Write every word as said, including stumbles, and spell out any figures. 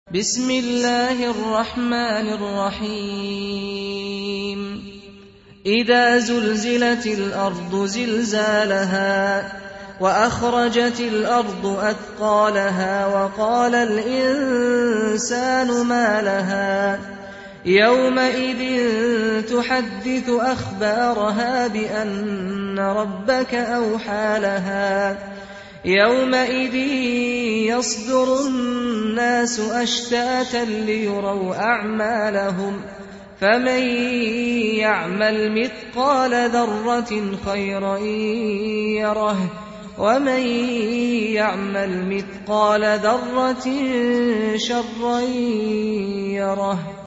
بسم الله الرحمن الرحيم إذا زلزلت الأرض زلزالها وأخرجت الأرض أثقالها وقال الإنسان ما لها يومئذ تحدث أخبارها بأن ربك أوحى لها يومئذ يصدر الناس أشتاتا ليروا أعمالهم فمن يعمل مثقال ذرة خيرا يره ومن يعمل مثقال ذرة شرا يره.